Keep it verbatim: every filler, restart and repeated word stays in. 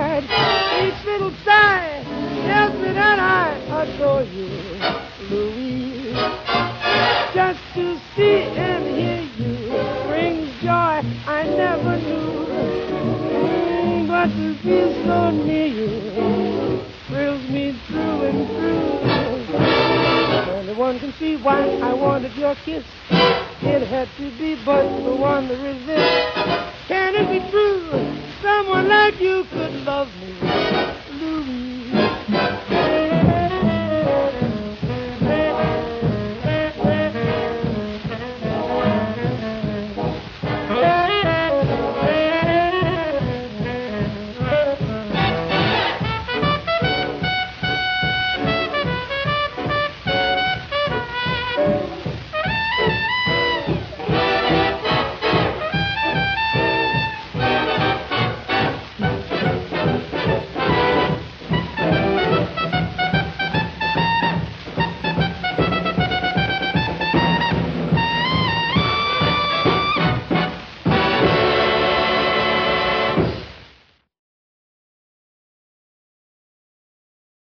pride, each little sigh tells me that I adore you, Louise. Just to see and hear you brings joy I never knew. Mm, but to be so near you thrills me through and through. Only one can see why I wanted your kiss. It had to be but the one to resist. Can it be true? Someone like you could love me.